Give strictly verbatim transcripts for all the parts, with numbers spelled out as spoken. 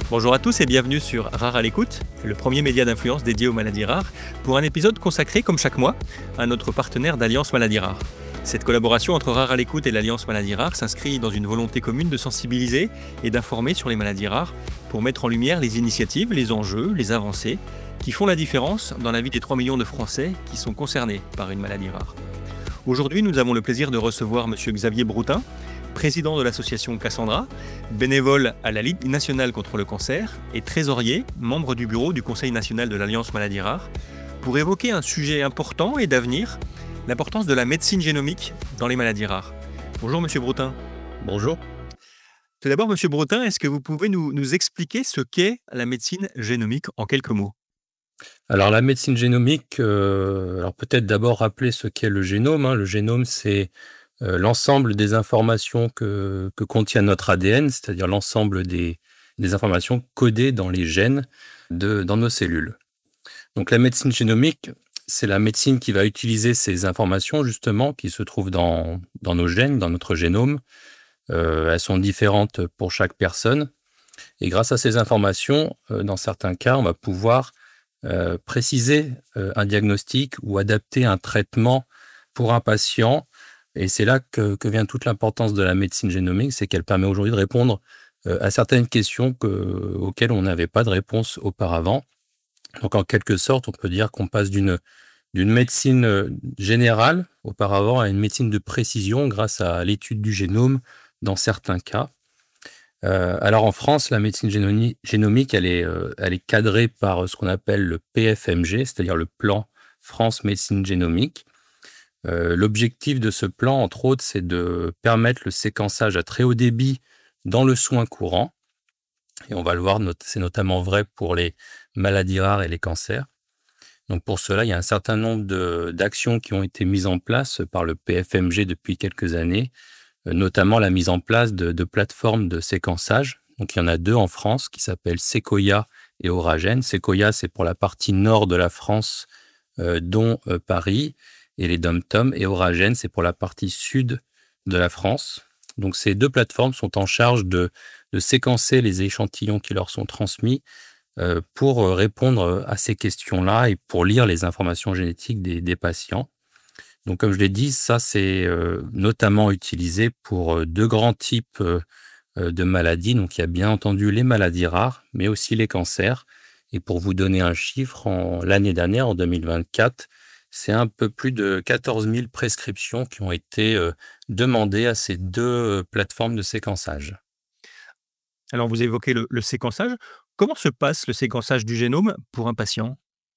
Bonjour à tous et bienvenue sur Rare à l'écoute, le premier média d'influence dédié aux maladies rares, pour un épisode consacré, comme chaque mois, à notre partenaire d'Alliance Maladies Rares. Cette collaboration entre Rare à l'écoute et l'Alliance Maladies Rares s'inscrit dans une volonté commune de sensibiliser et d'informer sur les maladies rares pour mettre en lumière les initiatives, les enjeux, les avancées qui font la différence dans la vie des trois millions de Français qui sont concernés par une maladie rare. Aujourd'hui, nous avons le plaisir de recevoir M. Xavier Broutin, président de l'association Cassandra, bénévole à la Ligue nationale contre le cancer et trésorier, membre du bureau du Conseil national de l'Alliance Maladies Rares, pour évoquer un sujet important et d'avenir, l'importance de la médecine génomique dans les maladies rares. Bonjour M. Broutin. Bonjour. Tout d'abord, M. Broutin, est-ce que vous pouvez nous, nous expliquer ce qu'est la médecine génomique en quelques mots? Alors la médecine génomique, heu, alors peut-être d'abord rappeler ce qu'est le génome, hein. Le génome, c'est, heu, l'ensemble des informations que que contient notre A D N, c'est-à-dire l'ensemble des des informations codées dans les gènes de dans nos cellules. Donc la médecine génomique, c'est la médecine qui va utiliser ces informations justement qui se trouvent dans dans nos gènes, dans notre génome. Heu, elles sont différentes pour chaque personne et grâce à ces informations, heu, dans certains cas, on va pouvoir Heu, préciser, heu, un diagnostic ou adapter un traitement pour un patient et c'est là que que vient toute l'importance de la médecine génomique, c'est qu'elle permet aujourd'hui de répondre, heu, à certaines questions que auxquelles on n'avait pas de réponse auparavant. Donc en quelque sorte, on peut dire qu'on passe d'une d'une médecine, heu, générale auparavant à une médecine de précision grâce à l'étude du génome dans certains cas. Heu, alors en France, la médecine génoni génomique, elle est, heu, elle est cadrée par, heu, ce qu'on appelle le P F M G, c'est-à-dire le plan France Médecine Génomique. Heu, l'objectif de ce plan, entre autres, c'est de permettre le séquençage à très haut débit dans le soin courant et on va le voir, not c'est notamment vrai pour les maladies rares et les cancers. Donc pour cela, il y a un certain nombre de d'actions qui ont été mises en place par le P F M G depuis quelques années, heu, notamment la mise en place de de plateformes de séquençage. Donc il y en a deux en France qui s'appellent Sequoia et Oragen. Sequoia, c'est pour la partie nord de la France, heu, dont, heu, Paris et les DOM-TOM et Oragen, c'est pour la partie sud de la France. Donc ces deux plateformes sont en charge de de séquencer les échantillons qui leur sont transmis, heu, pour, heu, répondre, à ces questions-là et pour lire les informations génétiques des des patients. Donc comme je l'ai dit, ça c'est, heu, notamment utilisé pour, heu, deux grands types, heu heu, de maladies. Donc il y a bien entendu les maladies rares, mais aussi les cancers et pour vous donner un chiffre, en l'année dernière, en deux mille vingt-quatre, c'est un peu plus de quatorze mille prescriptions qui ont été, heu, demandées à ces deux heu, plateformes de séquençage. Alors vous évoquez le, le séquençage. Comment se passe le séquençage du génome pour un patient?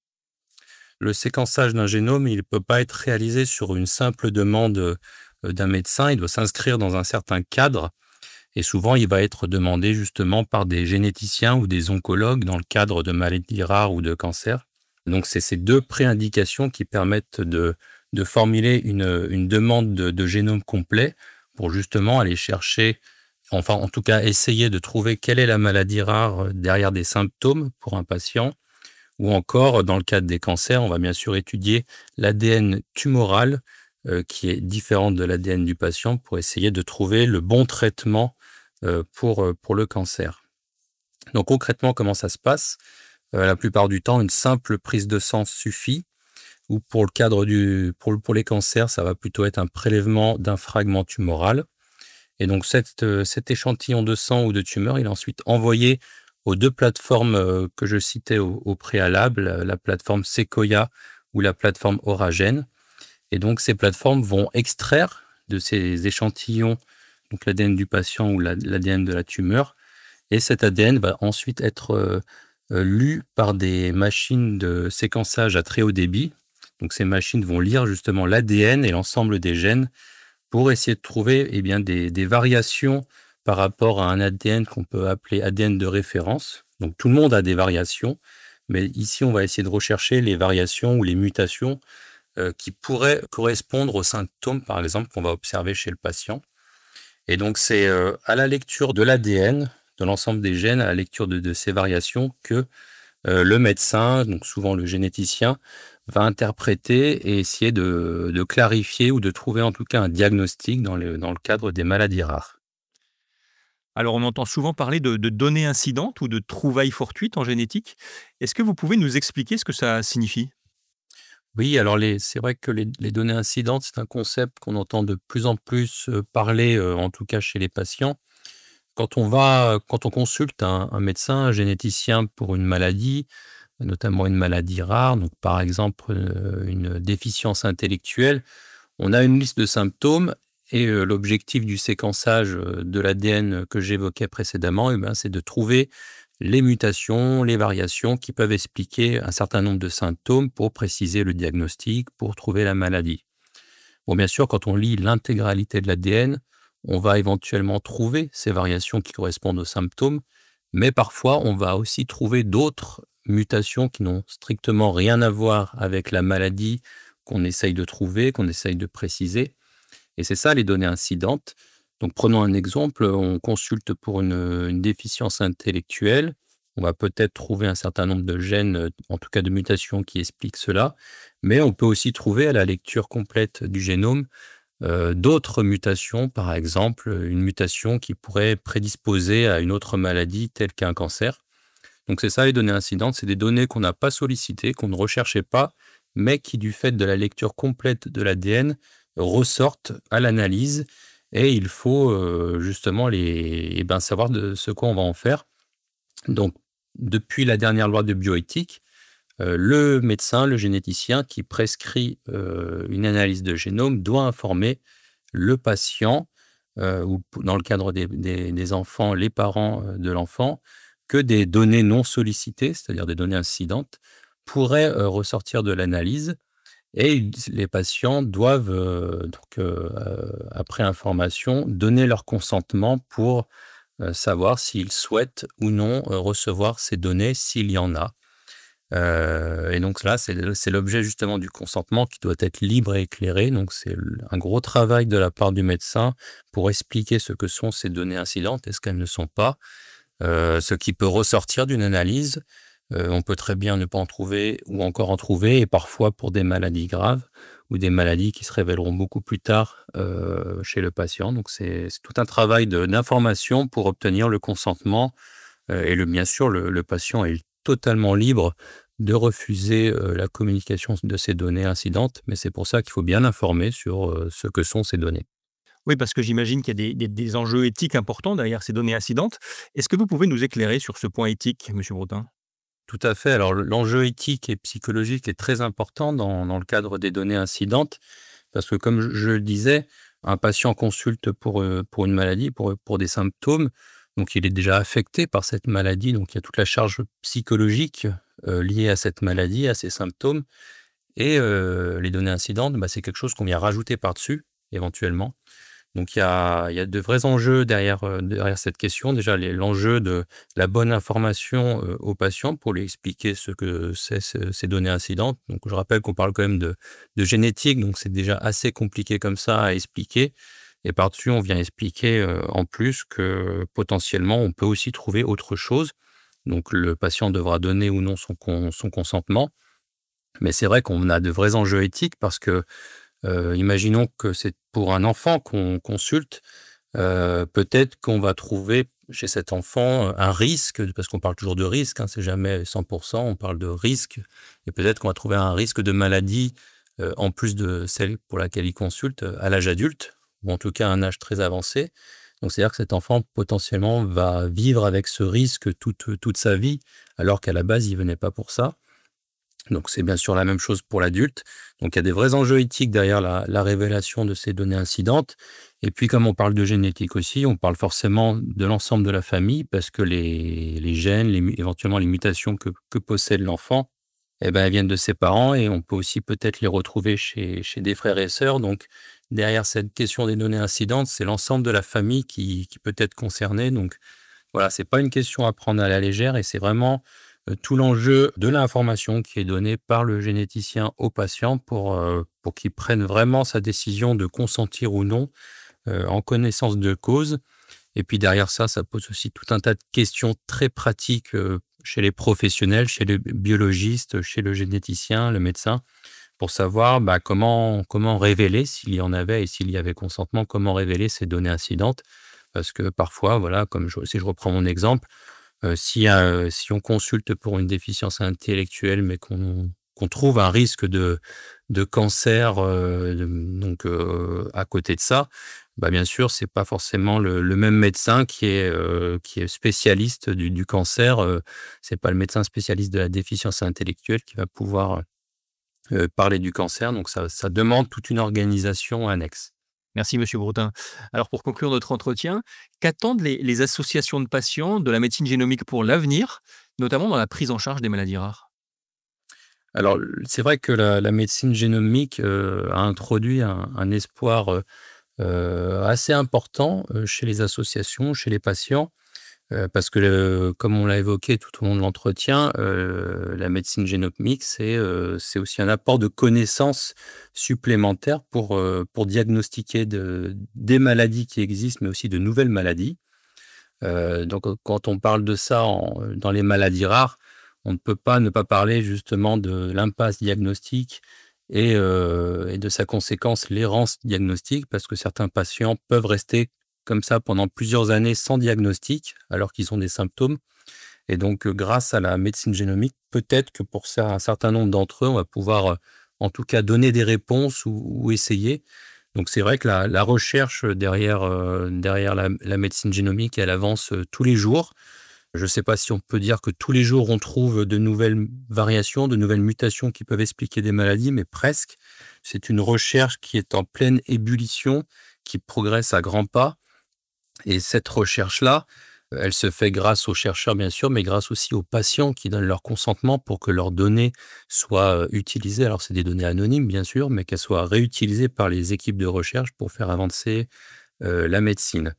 Le séquençage d'un génome, il ne peut pas être réalisé sur une simple demande, heu, d'un médecin. Il doit s'inscrire dans un certain cadre. Et souvent, il va être demandé justement par des généticiens ou des oncologues dans le cadre de maladies rares ou de cancers. Donc, c'est ces deux pré-indications qui permettent de, de formuler une, une demande de, de génome complet pour justement aller chercher, enfin en tout cas essayer de trouver quelle est la maladie rare euh, derrière des symptômes pour un patient. Ou encore, dans le cadre des cancers, on va bien sûr étudier l'A D N tumoral euh, qui est différent de l'A D N du patient pour essayer de trouver le bon traitement heu, pour, heu, pour le cancer. Donc concrètement, comment ça se passe? Heu, la plupart du temps, une simple prise de sang suffit ou pour le cadre du pour le pour les cancers, ça va plutôt être un prélèvement d'un fragment tumoral et donc cet, heu, cet échantillon de sang ou de tumeur, il est ensuite envoyé aux deux plateformes, heu, que je citais au au préalable, la la plateforme Sequoia ou la plateforme Oragen et donc ces plateformes vont extraire de ces échantillons, donc l'A D N du patient ou l'A l'A D N de la tumeur. Et cet A D N va ensuite être, heu heu, lu par des machines de séquençage à très haut débit. Donc ces machines vont lire justement l'A D N et l'ensemble des gènes pour essayer de trouver, eh bien, des des variations par rapport à un A D N qu'on peut appeler A D N de référence. Donc tout le monde a des variations, mais ici, on va essayer de rechercher les variations ou les mutations, heu, qui pourraient correspondre aux symptômes, par exemple, qu'on va observer chez le patient. Et donc c'est, heu, à la lecture de l'A D N, de l'ensemble des gènes, à la lecture de de ces variations que, heu, le médecin, donc souvent le généticien, va interpréter et essayer de de clarifier ou de trouver en tout cas un diagnostic dans le dans le cadre des maladies rares. Alors, on entend souvent parler de, de données incidentes ou de trouvailles fortuites en génétique. Est-ce que vous pouvez nous expliquer ce que ça signifie? Oui, alors les c'est vrai que les les données incidentes, c'est un concept qu'on entend de plus en plus, heu, parler, heu, en tout cas chez les patients. Quand on va quand on consulte un un médecin, un généticien pour une maladie, notamment une maladie rare, donc par exemple, heu, une déficience intellectuelle, on a une liste de symptômes et heu, l'objectif du séquençage, heu, de l'A D N que j'évoquais précédemment et ben, c'est de trouver les mutations, les variations qui peuvent expliquer un certain nombre de symptômes pour préciser le diagnostic, pour trouver la maladie. Bon, bien sûr, quand on lit l'intégralité de l'A D N, on va éventuellement trouver ces variations qui correspondent aux symptômes, mais parfois on va aussi trouver d'autres mutations qui n'ont strictement rien à voir avec la maladie qu'on essaye de trouver, qu'on essaye de préciser. Et c'est ça les données incidentes. Donc prenons un exemple, on consulte pour une, une déficience intellectuelle. On va peut-être trouver un certain nombre de gènes, euh, en tout cas de mutations qui expliquent cela, mais on peut aussi trouver à la lecture complète du génome euh, d'autres mutations, par exemple une mutation qui pourrait prédisposer à une autre maladie telle qu'un cancer. Donc c'est ça les données incidentes, c'est des données qu'on n'a pas sollicitées, qu'on ne recherchait pas, mais qui du fait de la lecture complète de l'A D N ressortent à l'analyse et il faut euh, justement les, eh ben, savoir de ce qu'on va en faire. Donc depuis la dernière loi de bioéthique, euh, le médecin, le généticien qui prescrit euh, une analyse de génome doit informer le patient, euh, ou p- dans le cadre des, des- des enfants, les parents euh, de l'enfant, que des données non sollicitées, c'est-à-dire des données incidentes, pourraient euh, ressortir de l'analyse et ils- les patients doivent, euh, donc, euh, euh, après information, donner leur consentement pour euh, savoir s'ils souhaitent ou non euh, recevoir ces données, s'il y en a. Heu et donc là, c'est le c'est l'objet justement du consentement qui doit être libre et éclairé. Donc c'est l un gros travail de la part du médecin pour expliquer ce que sont ces données incidentes et ce qu'elles ne sont pas. Heu, ce qui peut ressortir d'une analyse, heu, on peut très bien ne pas en trouver ou encore en trouver et parfois pour des maladies graves ou des maladies qui se révéleront beaucoup plus tard, heu, chez le patient. Donc c'est c'est tout un travail de d'information pour obtenir le consentement. Heu et le bien sûr, le le patient est totalement libre de refuser, heu, la communication de ces données incidentes, mais c'est pour ça qu'il faut bien informer sur, heu, ce que sont ces données. Oui, parce que j'imagine qu'il y a des, des- des enjeux éthiques importants derrière ces données incidentes. Est-ce que vous pouvez nous éclairer sur ce point éthique, Monsieur Broutin? Tout à fait. Alors le l'enjeu éthique et psychologique est très important dans dans le cadre des données incidentes parce que comme je je le disais, un patient consulte pour, heu, pour une maladie, pour, pour des symptômes, donc il est déjà affecté par cette maladie, donc il y a toute la charge psychologique, heu, liée à cette maladie, à ces symptômes. Et heu, les données incidentes, bah, c'est quelque chose qu'on vient rajouter par-dessus, éventuellement. Donc il y a il y a de vrais enjeux derrière, heu, derrière cette question. Déjà les l'enjeu de la bonne information, heu, au patient pour lui expliquer ce que c'est ce ces données incidentes. Donc je rappelle qu'on parle quand même de de génétique, donc c'est déjà assez compliqué comme ça à expliquer et par-dessus on vient expliquer, heu, en plus que potentiellement on peut aussi trouver autre chose. Donc le patient devra donner ou non son con son consentement. Mais c'est vrai qu'on a de vrais enjeux éthiques parce que, heu, imaginons que c'est pour un enfant qu'on consulte, heu, peut-être qu'on va trouver chez cet enfant, heu, un risque, parce qu'on parle toujours de risque, hein, c'est jamais cent pour cent, on parle de risque et peut-être qu'on va trouver un risque de maladie, heu, en plus de celle pour laquelle il consulte, heu, à l'âge adulte ou en tout cas à un âge très avancé. Donc c'est-à-dire que cet enfant potentiellement va vivre avec ce risque toute, toute sa vie, alors qu'à la base il venait pas pour ça. Donc c'est bien sûr la même chose pour l'adulte. Donc il y a des vrais enjeux éthiques derrière la, la révélation de ces données incidentes. Et puis comme on parle de génétique aussi, on parle forcément de l'ensemble de la famille parce que les, les gènes, les, mu- éventuellement les mutations que, que possède l'enfant, eh ben, elles viennent de ses parents et on peut aussi peut-être les retrouver chez, chez des frères et sœurs. Donc derrière cette question des données incidentes, c'est l'ensemble de la famille qui, qui peut être concernée. Donc voilà, c'est pas une question à prendre à la légère et c'est vraiment, heu, tout l'enjeu de l'information qui est donnée par le généticien au patient pour, heu, pour qu'il prenne vraiment sa décision de consentir ou non, heu, en connaissance de cause. Et puis derrière ça, ça pose aussi tout un tas de questions très pratiques, heu, chez les professionnels, chez les biologistes, chez le généticien, le médecin, pour savoir, bah, comment comment révéler, s'il y en avait et s'il y avait consentement, comment révéler ces données incidentes Parce que parfois, voilà, comme je si je reprends mon exemple, heu, si, heu, si on consulte pour une déficience intellectuelle, mais qu'on qu'on trouve un risque de de cancer, heu, de donc heu, à côté de ça, bah, bien sûr, c'est pas forcément le le même médecin qui est, heu, qui est spécialiste du du cancer, heu, c'est pas le médecin spécialiste de la déficience intellectuelle qui va pouvoir, heu, parler du cancer, donc ça ça demande toute une organisation annexe. Merci Monsieur Broutin. Alors pour conclure notre entretien, qu'attendent les, les associations de patients de la médecine génomique pour l'avenir, notamment dans la prise en charge des maladies rares? Alors, l c'est vrai que la la médecine génomique, heu, a introduit un un espoir, heu heu, assez important, heu, chez les associations, chez les patients, heu, parce que le comme on l'a évoqué tout au long de l'entretien, heu, la médecine génomique, c'est, heu, c'est aussi un apport de connaissances supplémentaires pour, heu, pour diagnostiquer de des maladies qui existent, mais aussi de nouvelles maladies. Heu, donc, heu, quand on parle de ça en dans les maladies rares, on ne peut pas ne pas parler justement de l'impasse diagnostique et heu et de sa conséquence, l'errance diagnostique, parce que certains patients peuvent rester comme ça pendant plusieurs années sans diagnostic, alors qu'ils ont des symptômes et donc, heu, grâce à la médecine génomique, peut-être que pour cer un certain nombre d'entre eux, on va pouvoir, heu, en tout cas donner des réponses ou ou essayer. Donc c'est vrai que la la recherche derrière, heu, derrière la la médecine génomique, elle avance, heu, tous les jours. Je ne sais pas si on peut dire que tous les jours on trouve de nouvelles m variations, de nouvelles mutations qui peuvent expliquer des maladies, mais presque. C'est une recherche qui est en pleine ébullition, qui progresse à grands pas et cette recherche-là, heu, elle se fait grâce aux chercheurs bien sûr, mais grâce aussi aux patients qui donnent leur consentement pour que leurs données soient, heu, utilisées. Alors c'est des données anonymes bien sûr, mais qu'elles soient réutilisées par les équipes de recherche pour faire avancer, heu, la médecine.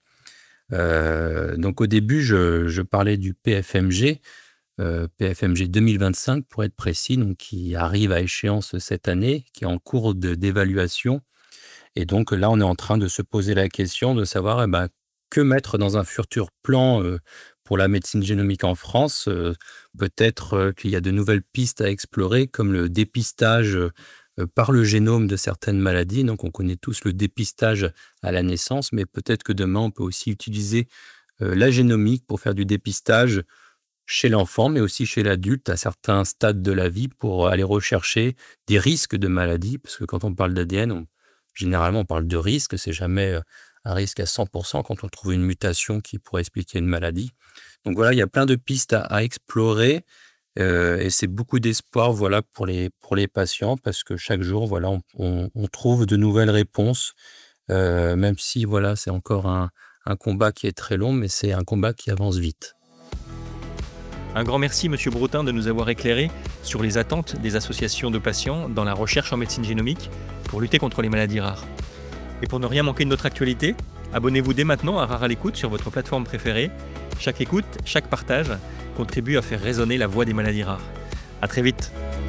Heu, donc au début, je je parlais du P F M G, heu, P F M G deux mille vingt-cinq pour être précis, donc qui arrive à échéance cette année, qui est en cours de d'évaluation et donc là, on est en train de se poser la question de savoir, eh ben, que mettre dans un futur plan, heu, pour la médecine génomique en France? Heu, peut-être, heu, qu'il y a de nouvelles pistes à explorer comme le dépistage, heu heu, par le génome de certaines maladies. Donc on connaît tous le dépistage à la naissance, mais peut-être que demain, on peut aussi utiliser, heu, la génomique pour faire du dépistage chez l'enfant, mais aussi chez l'adulte à certains stades de la vie pour aller rechercher des risques de maladies. Parce que quand on parle d'A D N, on généralement, on parle de risque, c'est jamais, heu, un risque à cent pour cent quand on trouve une mutation qui pourrait expliquer une maladie. Donc voilà, il y a plein de pistes à à explorer, heu et c'est beaucoup d'espoir, voilà, pour les pour les patients parce que chaque jour, voilà, on on on trouve de nouvelles réponses, heu, même si, voilà, c'est encore un un combat qui est très long, mais c'est un combat qui avance vite. Un grand merci Monsieur Broutin de nous avoir éclairé sur les attentes des associations de patients dans la recherche en médecine génomique pour lutter contre les maladies rares. Et pour ne rien manquer de notre actualité, abonnez-vous dès maintenant à Rare à l'écoute sur votre plateforme préférée. Chaque écoute, chaque partage contribue à faire résonner la voix des maladies rares. À très vite.